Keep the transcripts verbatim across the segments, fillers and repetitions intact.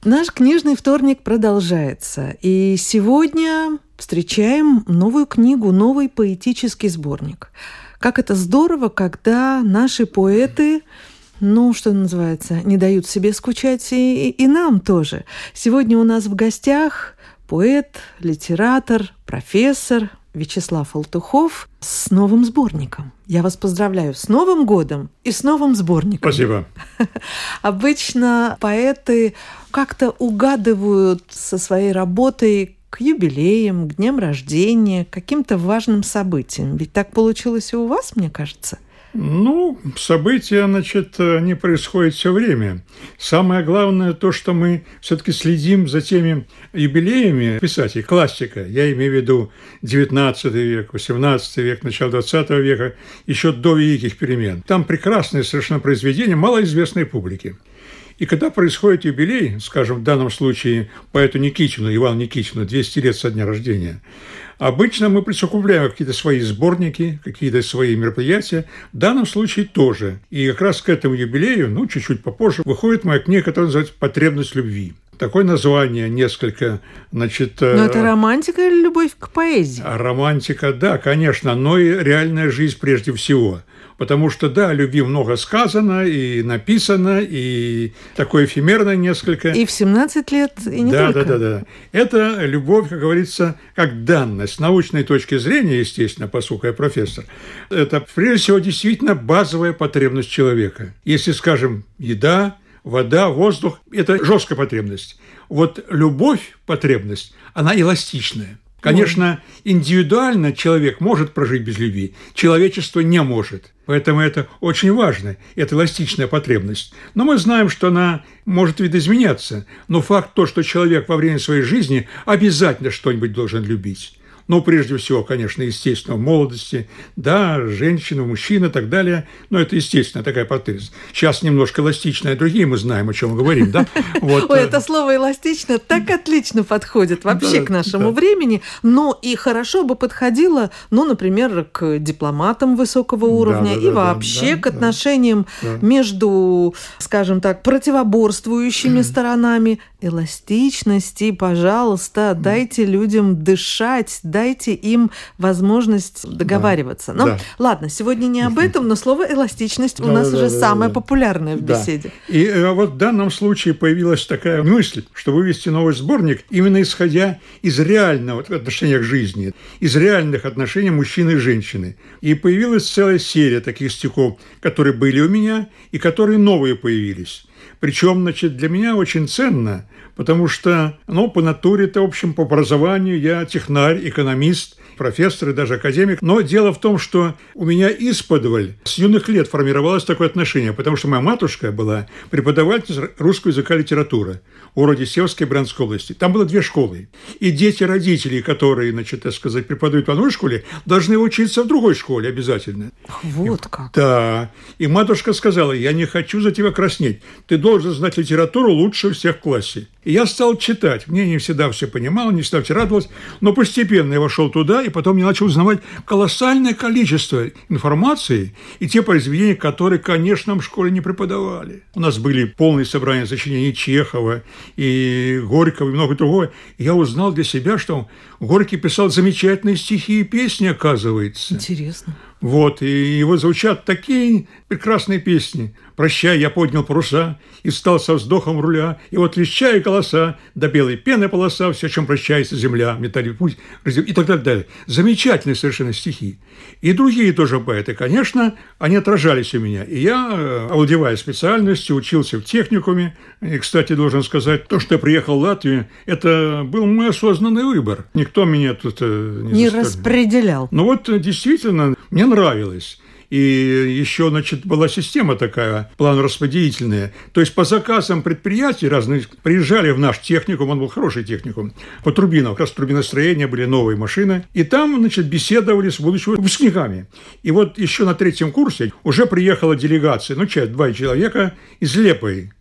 Наш книжный вторник продолжается, и сегодня встречаем новую книгу, новый поэтический сборник. Как это здорово, когда наши поэты, ну, что называется, не дают себе скучать и, и нам тоже. Сегодня у нас в гостях поэт, литератор, профессор Вячеслав Алтухов с новым сборником. Я вас поздравляю с Новым годом и с новым сборником. Спасибо. Обычно поэты как-то угадывают со своей работой к юбилеям, к дням рождения, к каким-то важным событиям. Ведь так получилось и у вас, мне кажется. Ну, события, значит, не происходят все время. Самое главное то, что мы все-таки следим за теми юбилеями писателей, классика. Я имею в виду девятнадцатый век, восемнадцатый век, начало двадцатого века, еще до великих перемен. Там прекрасные совершенно произведения малоизвестной публике. И когда происходит юбилей, скажем, в данном случае поэту Никитину, Ивану Никитину, двести лет со дня рождения, обычно мы присовокупляем какие-то свои сборники, какие-то свои мероприятия. В данном случае тоже. И как раз к этому юбилею, ну, чуть-чуть попозже, выходит моя книга, которая называется «Потребность любви». Такое название несколько, значит... Но это романтика или любовь к поэзии? Романтика, да, конечно, но и реальная жизнь прежде всего. Потому что, да, о любви много сказано и написано, и такое эфемерное несколько. И в семнадцать лет, и не да, только. Да, да, да. Это любовь, как говорится, как данность. С научной точки зрения, естественно, поскольку я профессор, это, прежде всего, действительно базовая потребность человека. Если, скажем, еда, вода, воздух – это жесткая потребность. Вот любовь, потребность, она эластичная. Конечно, индивидуально человек может прожить без любви, человечество не может. Поэтому это очень важно, это эластичная потребность. Но мы знаем, что она может видоизменяться. Но факт то, что человек во время своей жизни обязательно что-нибудь должен любить. Ну, прежде всего, конечно, естественно, в молодости, да, женщина, мужчина и так далее. Но это, естественно, такая потребность. Сейчас немножко эластичная, другие мы знаем, о чем мы говорим, да? Вот. Ой, это слово «эластично» так отлично подходит вообще да, к нашему да. времени, но и хорошо бы подходило, ну, например, к дипломатам высокого уровня да, да, и да, вообще да, к отношениям да. между, скажем так, противоборствующими mm. сторонами. Эластичности, пожалуйста, дайте людям дышать, дайте им возможность договариваться. Да. Ну, да. ладно, сегодня не об этом, но слово «эластичность» у да, нас да, уже да, самое да, популярное в беседе. Да. И а вот в данном случае появилась такая мысль, что вывести новый сборник именно исходя из реального отношения к жизни, из реальных отношений мужчины и женщины. И появилась целая серия таких стихов, которые были у меня и которые новые появились. Причем, значит, для меня очень ценно, потому что, ну, по натуре-то, в общем, по образованию я технарь, экономист, профессор и даже академик. Но дело в том, что у меня исподволь с юных лет формировалось такое отношение, потому что моя матушка была преподаватель русского языка и литературы в городе Севской Брянской области. Там было две школы. И дети родителей, которые, значит, так сказать, преподают в одной школе, должны учиться в другой школе обязательно. Вот как. Да. И матушка сказала: я не хочу за тебя краснеть. Ты должен знать литературу лучше всех в классе. И я стал читать. Мне не всегда все понимал, не всегда все радовалось, но постепенно я вошел туда, и потом я начал узнавать колоссальное количество информации и те произведения, которые, конечно, в школе не преподавали. У нас были полные собрания сочинений Чехова и Горького и много другого. И я узнал для себя, что Горький писал замечательные стихи и песни, оказывается. Интересно. Вот, и его звучат такие прекрасные песни. «Прощай, я поднял паруса и встал со вздохом руля, и вот леща и колоса, до белой пены полоса, все, чем прощается земля, метали путь», и так далее. Замечательные совершенно стихи. И другие тоже поэты, конечно, они отражались у меня. И я, овладевая специальностью, учился в техникуме. И, кстати, должен сказать, то, что я приехал в Латвию, это был мой осознанный выбор. Никто меня тут не, не распределял. Ну вот, действительно, мне нравилось. И еще, значит, была система такая, план-распределительная. То есть по заказам предприятий разных приезжали в наш техникум, он был хороший техникум, по турбинам, как раз турбиностроения, были новые машины. И там, значит, беседовали с будущими выпускниками. И вот еще на третьем курсе уже приехала делегация, ну, часть, два человека из Лепой.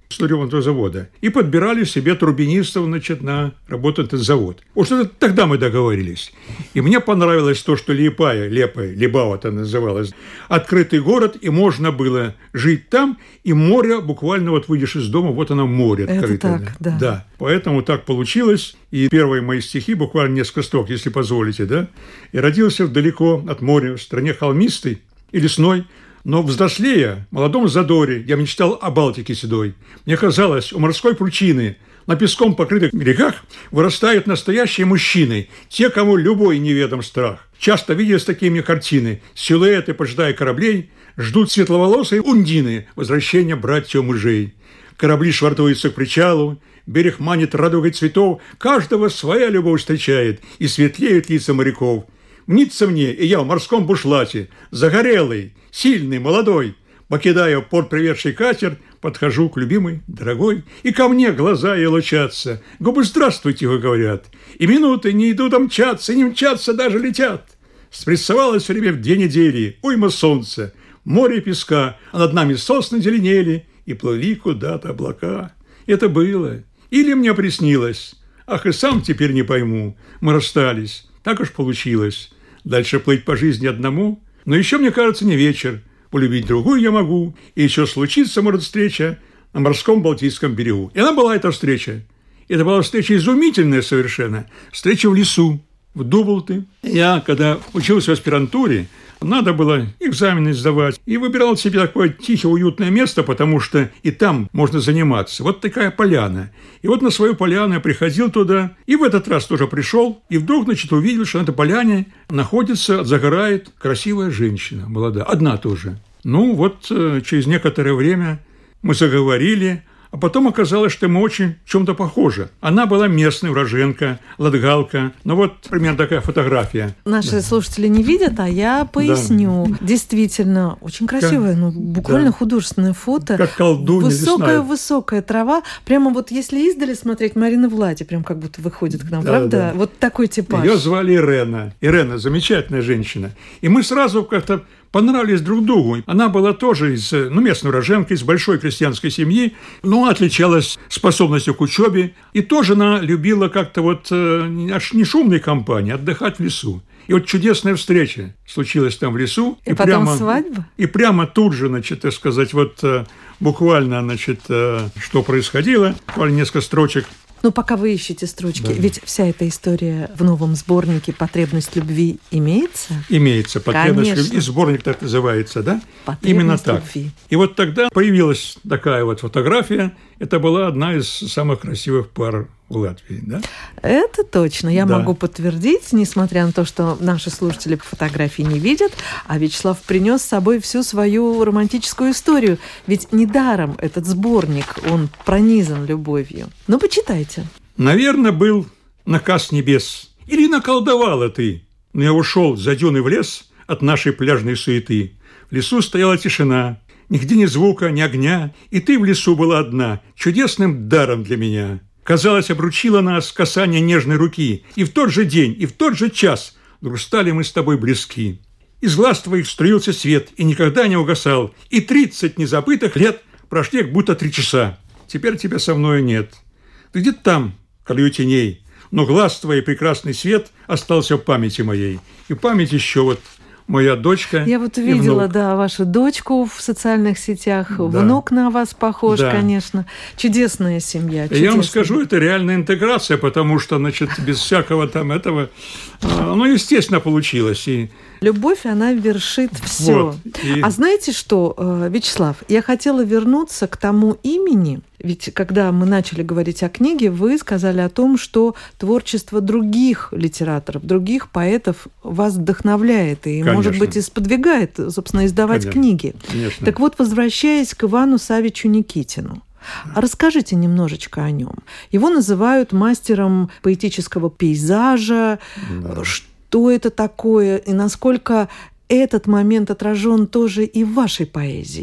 судоремонтного завода и подбирали себе турбинистов, значит, на работу этот завод. Вот что тогда мы договорились. И мне понравилось то, что Лиепая, Лепая, Либава это называлось, открытый город, и можно было жить там, и море, буквально вот выйдешь из дома, вот оно море открытое. Это так, да. Да. Поэтому так получилось. И первые мои стихи, буквально несколько строк, если позволите, да. Я родился далеко от моря, в стране холмистой и лесной, но взрослея, в молодом задоре, я мечтал о Балтике седой. Мне казалось, у морской пучины на песком покрытых берегах вырастают настоящие мужчины, те, кому любой неведом страх. Часто виделись такие мне картины, силуэты, поджидая кораблей, ждут светловолосые ундины возвращения братьев-мужей. Корабли швартуются к причалу, берег манит радугой цветов, каждого своя любовь встречает, и светлеют лица моряков. Мнится мне, и я в морском бушлате, загорелый, сильный, молодой, покидая порт приведший катер, подхожу к любимой, дорогой, и ко мне глаза ее лучатся, губы «здравствуйте» вы говорят, и минуты не идут, а мчатся, не мчатся, даже летят. Спрессовалось время в две недели, уйма солнца, море песка, а над нами сосны зеленели, и плыли куда-то облака. Это было. Или мне приснилось. Ах, и сам теперь не пойму. Мы расстались. Так уж получилось. Дальше плыть по жизни одному. Но еще, мне кажется, не вечер. Полюбить другую я могу. И еще случится, может, встреча на морском Балтийском берегу. И она была, эта встреча. Это была встреча изумительная совершенно. Встреча в лесу, в Дублты. Я, когда учился в аспирантуре, надо было экзамены сдавать. И выбирал себе такое тихое, уютное место, потому что и там можно заниматься. Вот такая поляна. И вот на свою поляну я приходил туда. И в этот раз тоже пришел. И вдруг, значит, увидел, что на этой поляне находится, загорает красивая женщина, молодая. Одна тоже. Ну, вот через некоторое время мы заговорили. А потом оказалось, что мы очень в чем-то похожи. Она была местная уроженка, латгалка. Ну вот примерно такая фотография. Наши да. слушатели не видят, а я поясню. Да. Действительно, очень красивое, как, ну буквально да. художественное фото. Как колдунья Высокая-высокая трава. Прямо вот если издали смотреть, Марина Влади прям как будто выходит к нам, да, правда? Да. Вот такой типаж. Ее звали Ирена. Ирена, замечательная женщина. И мы сразу как-то понравились друг другу. Она была тоже из, ну, местной уроженки, из большой крестьянской семьи, но отличалась способностью к учебе. И тоже она любила как-то вот аж не шумной компании, отдыхать в лесу. И вот чудесная встреча случилась там в лесу. И, и потом прямо, свадьба? И прямо тут же, значит, так сказать, вот буквально, значит, что происходило, буквально несколько строчек. Ну, пока вы ищете строчки, да. Ведь вся эта история в новом сборнике «Потребность любви» имеется? Имеется. «Потребность любви». И сборник так называется, да? «Потребность Именно так. любви». И вот тогда появилась такая вот фотография. Это была одна из самых красивых пар в Латвии, да? Это точно. Я да. могу подтвердить, несмотря на то, что наши слушатели фотографии не видят, а Вячеслав принес с собой всю свою романтическую историю. Ведь недаром этот сборник, он пронизан любовью. Ну, почитайте. Наверное, был наказ небес. Или наколдовала ты. Но я ушел за дюны в лес от нашей пляжной суеты. В лесу стояла тишина. Нигде ни звука, ни огня, и ты в лесу была одна, чудесным даром для меня. Казалось, обручила нас касание нежной руки, и в тот же день, и в тот же час вдруг стали мы с тобой близки. Из глаз твоих струился свет и никогда не угасал, и тридцать незабытых лет прошли как будто три часа. Теперь тебя со мною нет. Ты где-то там, в краю теней, но глаз твой прекрасный свет остался в памяти моей, и память еще вот моя дочка. Я вот видела, да, вашу дочку в социальных сетях. Да. Внук на вас похож, да. конечно. Чудесная семья. Чудесная. Я вам скажу, это реальная интеграция, потому что, значит, без всякого там этого, ну, естественно, получилось. И любовь, она вершит все. Вот. И... А знаете что, Вячеслав, я хотела вернуться к тому имени. Ведь когда мы начали говорить о книге, вы сказали о том, что творчество других литераторов, других поэтов вас вдохновляет и, конечно. Может быть, и сподвигает, собственно, издавать Конечно. Книги. Конечно. Так вот, возвращаясь к Ивану Саввичу Никитину, расскажите немножечко о нем. Его называют мастером поэтического пейзажа. Да. Что это такое и насколько этот момент отражен тоже и в вашей поэзии?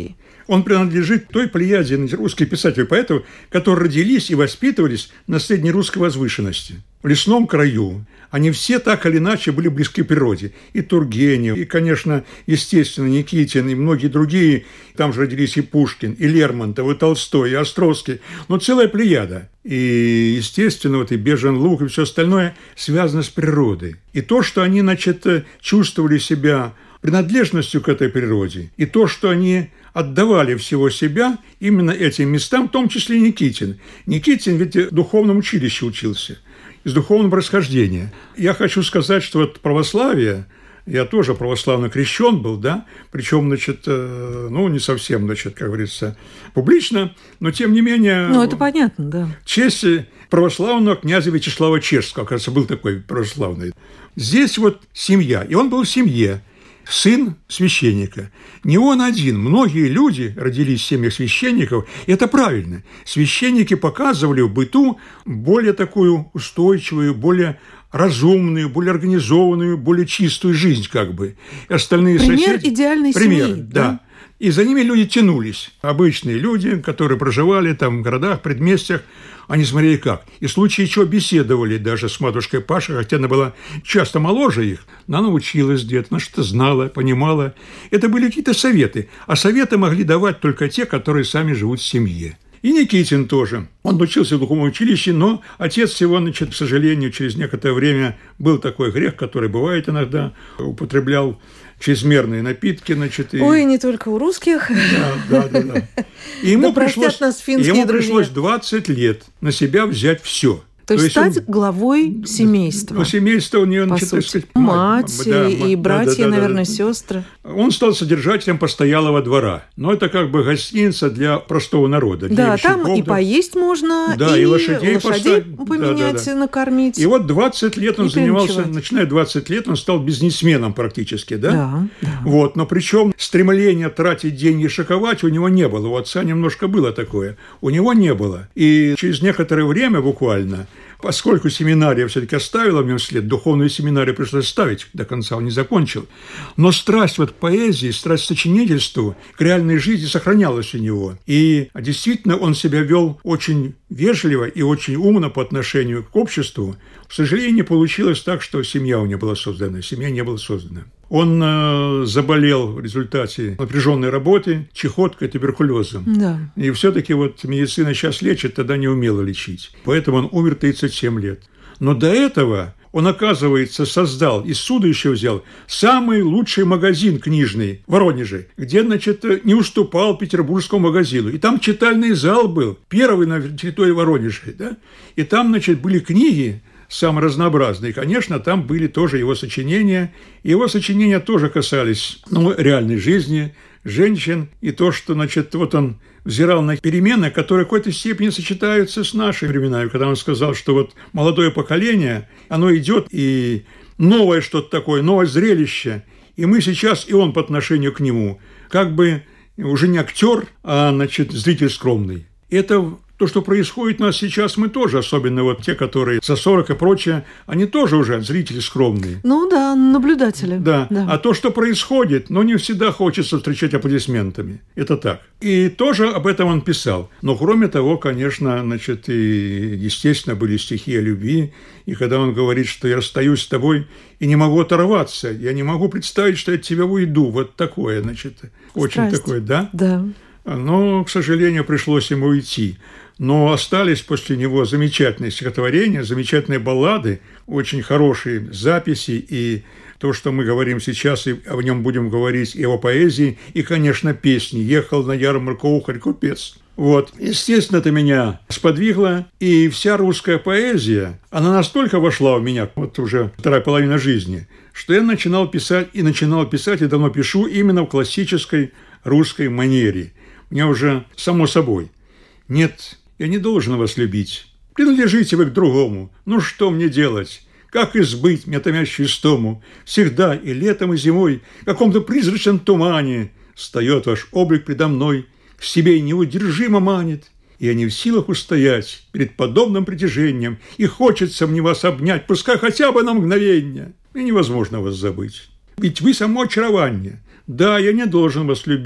Он принадлежит той плеяде русских писателей и поэтов, которые родились и воспитывались на средней русской возвышенности, в лесном краю. Они все так или иначе были близки к природе. И Тургенев, и, конечно, естественно, Никитин, и многие другие. Там же родились и Пушкин, и Лермонтов, и Толстой, и Островский. Но целая плеяда. И, естественно, вот и Бежин Луг, и все остальное связано с природой. И то, что они, значит, чувствовали себя принадлежностью к этой природе, и то, что они отдавали всего себя именно этим местам, в том числе Никитин. Никитин ведь в духовном училище учился, из духовного происхождения. Я хочу сказать, что вот православие, я тоже православно крещен был, да, причем, значит, ну, не совсем, значит, как говорится, публично, но тем не менее... Ну, это понятно, да. В честь православного князя Вячеслава Чешского, кажется, был такой православный. Здесь вот семья, и он был в семье. Сын священника. Не он один. Многие люди родились в семьях священников. И это правильно. Священники показывали в быту более такую устойчивую, более разумную, более организованную, более чистую жизнь как бы. И остальные Пример соседи... идеальной Пример, семьи. да. да. И за ними люди тянулись. Обычные люди, которые проживали там в городах, предместьях, они смотрели как. И в случае чего беседовали даже с матушкой Пашей, хотя она была часто моложе их, но она училась где-то, она что-то знала, понимала. Это были какие-то советы. А советы могли давать только те, которые сами живут в семье. И Никитин тоже. Он учился в духовном училище, но отец его, значит, к сожалению, через некоторое время был такой грех, который бывает иногда, употреблял чрезмерные напитки, значит, и... Ой, не только у русских. Да, да, да. да. И ему, да пришлось, нас финские ему друзья. пришлось двадцать лет на себя взять все. То, То есть стать он, главой семейства. Ну, семейство у нее, значит, так сказать, мать, мать да, и да, братья, да, да, наверное, да, да. сестры. Он стал содержателем постоялого двора. Но это как бы гостиница для простого народа. Да, там и поесть можно, да, и, и лошадей, лошадей поменять, да, да, да. накормить. И вот двадцать лет он занимался, начиная двадцать лет, он стал бизнесменом практически, да? Да, да. Вот, но причем стремления тратить деньги и шиковать у него не было. У отца немножко было такое. У него не было. И через некоторое время буквально, поскольку семинария все-таки оставила в нем след, духовную семинарию пришлось ставить, до конца он не закончил. Но страсть вот к поэзии, страсть к сочинительству, к реальной жизни сохранялась у него. И действительно он себя вел очень вежливо и очень умно по отношению к обществу. К сожалению, получилось так, что семья у него была создана, семья не была создана. Он э, заболел в результате напряженной работы чехоткой, туберкулезом. Да. И все-таки вот медицина сейчас лечит, тогда не умела лечить. Поэтому он умер тридцать семь лет. Но до этого он, оказывается, создал, из суда еще взял, самый лучший магазин книжный в Воронеже, где, значит, не уступал петербургскому магазину. И там читальный зал был, первый на территории Воронежа. Да? И там, значит, были книги, самые разнообразные. Конечно, там были тоже его сочинения. Его сочинения тоже касались, ну, реальной жизни, женщин. И то, что, значит, вот он взирал на перемены, которые в какой-то степени сочетаются с нашими временами. Когда он сказал, что вот молодое поколение, оно идет, и новое что-то такое, новое зрелище. И мы сейчас, и он по отношению к нему, как бы уже не актер, а, значит, зритель скромный. Это... То, что происходит у нас сейчас, мы тоже, особенно вот те, которые за сорок и прочее, они тоже уже зрители скромные. Ну да, наблюдатели. Да. да. А то, что происходит, ну, не всегда хочется встречать аплодисментами. Это так. И тоже об этом он писал. Но кроме того, конечно, значит, и, естественно, были стихи о любви. И когда он говорит, что я расстаюсь с тобой и не могу оторваться, я не могу представить, что я от тебя уйду. Вот такое, значит, очень Страсть. такое, да? Да. Но, к сожалению, пришлось ему уйти. Но остались после него замечательные стихотворения, замечательные баллады, очень хорошие записи, и то, что мы говорим сейчас, и о нем будем говорить, и о поэзии, и, конечно, песни «Ехал на ярмарку ухарь купец». Вот. Естественно, это меня сподвигло, и вся русская поэзия, она настолько вошла в меня, вот уже вторая половина жизни, что я начинал писать, и начинал писать, и давно пишу именно в классической русской манере. Мне уже само собой. Нет, я не должен вас любить. Принадлежите вы к другому. Ну что мне делать? Как избыть мне томящую стому? Всегда и летом, и зимой в каком-то призрачном тумане встает ваш облик предо мной, к себе неудержимо манит. И я не в силах устоять перед подобным притяжением, и хочется мне вас обнять, пускай хотя бы на мгновение. И невозможно вас забыть. Ведь вы само очарование. Да, я не должен вас любить,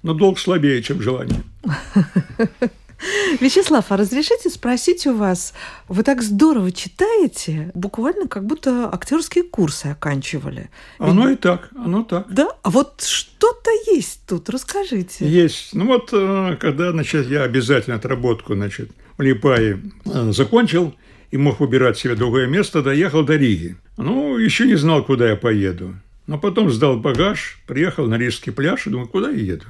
но долг слабее, чем желание. Вячеслав, а разрешите спросить у вас, вы так здорово читаете, буквально как будто актерские курсы оканчивали. Оно и так, оно так. Да? А вот что-то есть тут, расскажите. Есть. Ну вот, когда, значит, я обязательно отработку, значит, в Лиепае закончил и мог выбирать себе другое место, доехал до Риги. Ну, еще не знал, куда я поеду. Но потом сдал багаж, приехал на Рижский пляж и думал, куда я еду?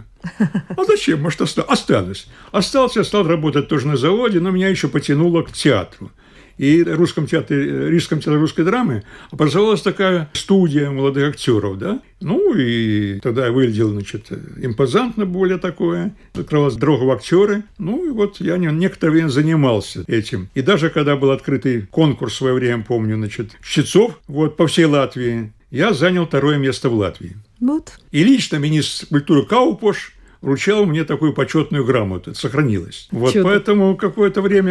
А зачем? Может, останусь. Остался, стал работать тоже на заводе, но меня еще потянуло к театру. И в русском театре, Рижском театре русской драмы образовалась такая студия молодых актеров, да. Ну, и тогда я выглядел, значит, импозантно более такое. Открывалась дорога в актеры. Ну, и вот я некоторое время занимался этим. И даже когда был открытый конкурс в свое время, помню, значит, чтецов, вот, по всей Латвии, я занял второе место в Латвии. Вот. И лично министр культуры Каупош вручал мне такую почетную грамоту. Это сохранилось. Вот, поэтому какое-то время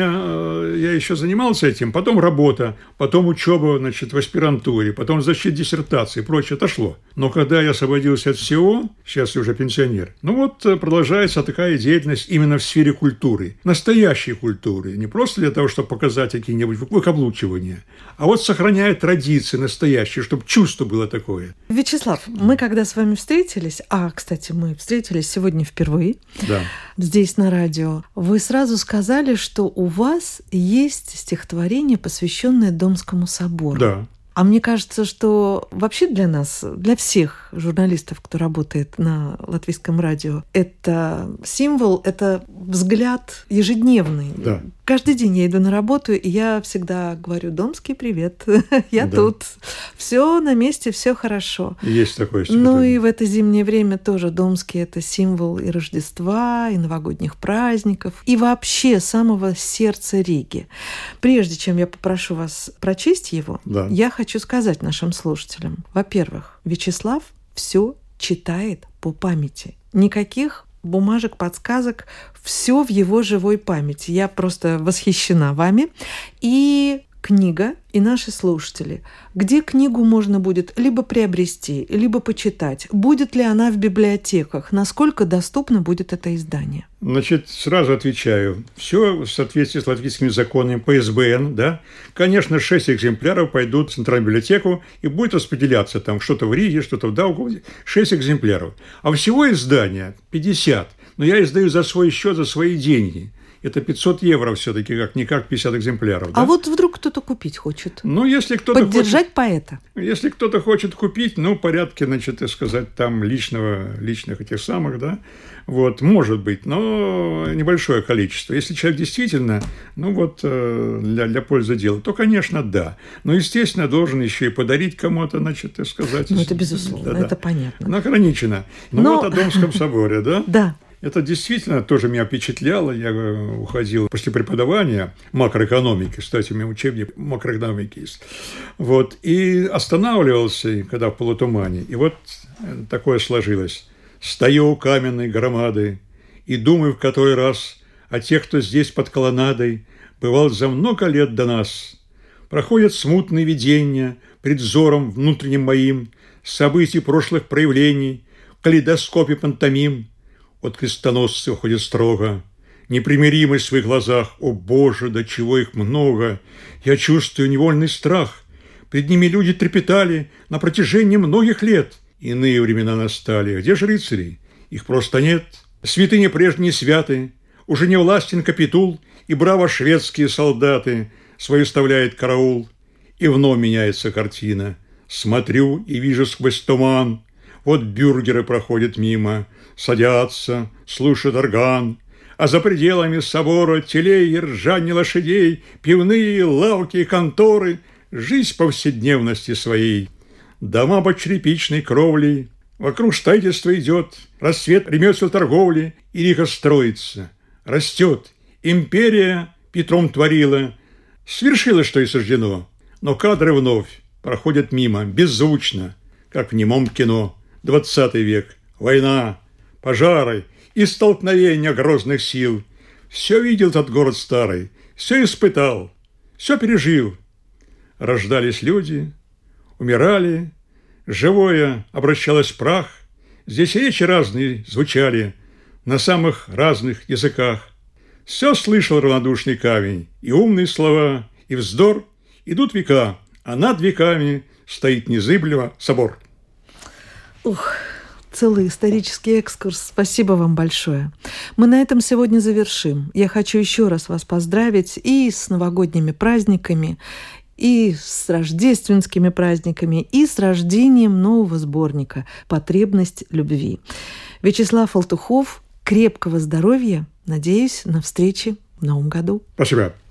я еще занимался этим. Потом работа, потом учеба, значит, в аспирантуре, потом защита диссертации и прочее отошло. Но когда я освободился от всего, сейчас я уже пенсионер, ну вот продолжается такая деятельность именно в сфере культуры. Настоящей культуры. Не просто для того, чтобы показать какие-нибудь выкаблучивания, а вот сохраняет традиции настоящие, чтобы чувство было такое. Вячеслав, мы когда с вами встретились, а, кстати, мы встретились сегодня впервые, да, здесь на радио, вы сразу сказали, что у вас есть стихотворение, посвященное Домскому собору. Да. А мне кажется, что вообще для нас, для всех журналистов, кто работает на латвийском радио, это символ, это взгляд ежедневный. Да. Каждый день я иду на работу, и я всегда говорю: «Домский, привет, я да. тут, все на месте, все хорошо». Есть такое. Ну и в это зимнее время тоже Домский — это символ и Рождества, и новогодних праздников, и вообще самого сердца Риги. Прежде чем я попрошу вас прочесть его, да. я хочу сказать нашим слушателям: во-первых, Вячеслав все читает по памяти. Никаких бумажек, подсказок, все в его живой памяти. Я просто восхищена вами. И книга, и наши слушатели. Где книгу можно будет либо приобрести, либо почитать? Будет ли она в библиотеках? Насколько доступно будет это издание? Значит, сразу отвечаю. Все в соответствии с латвийскими законами по эс бэ эн, да. Конечно, шесть экземпляров пойдут в Центральную библиотеку и будет распределяться там что-то в Риге, что-то в Даугавпилсе. шесть экземпляров. А всего издания пятьдесят. Но я издаю за свой счет, за свои деньги. Это пятьсот евро все-таки, как-никак пятьдесят экземпляров. А да? вот вдруг кто-то купить хочет? Ну, если кто-то Поддержать хочет, поэта? Если кто-то хочет купить, ну, в порядке, значит, так сказать, там личного, личных этих самых, да, вот, может быть, но небольшое количество. Если человек действительно, ну, вот, для, для пользы дела, то, конечно, да. Но, естественно, должен еще и подарить кому-то, значит, так сказать. Ну, это безусловно, да, это да. понятно. Но ограничено. Ну, но... вот о Домском соборе, да? Да. Это действительно тоже меня впечатляло. Я уходил после преподавания макроэкономики. Кстати, у меня учебник макроэкономики есть. Вот. И останавливался, когда в полутумане. И вот такое сложилось. Стою у каменной громады и думаю в который раз о тех, кто здесь под колоннадой бывал за много лет до нас. Проходят смутные видения пред взором внутренним моим событий прошлых проявлений в калейдоскопе пантомим. От крестоносца уходит строго, непримиримость в своих глазах. О, Боже, до чего их много! Я чувствую невольный страх. Пред ними люди трепетали на протяжении многих лет. Иные времена настали. Где же рыцари? Их просто нет. Святыни прежние святы. Уже не властен капитул, и браво шведские солдаты свой вставляет караул. И вновь меняется картина. Смотрю и вижу сквозь туман. Вот бюргеры проходят мимо, садятся, слушают орган, а за пределами собора телей и ржанье лошадей, пивные, лавки и конторы, жизнь повседневности своей. Дома под черепичной кровлей, вокруг строительство идет, рассвет ремесел торговли, и Рига строится, растет. Империя Петром творила, свершилось, что и суждено, но кадры вновь проходят мимо, беззвучно, как в немом кино. Двадцатый век, война, пожары и столкновения грозных сил. Все видел тот город старый, все испытал, все пережил. Рождались люди, умирали, живое обращалось в прах. Здесь речи разные звучали, на самых разных языках. Все слышал равнодушный камень, и умные слова, и вздор. Идут века, а над веками стоит незыблемо собор. Ух, целый исторический экскурс. Спасибо вам большое. Мы на этом сегодня завершим. Я хочу еще раз вас поздравить и с новогодними праздниками, и с рождественскими праздниками, и с рождением нового сборника «Потребность любви». Вячеслав Алтухов, крепкого здоровья. Надеюсь, на встречи в новом году. Спасибо.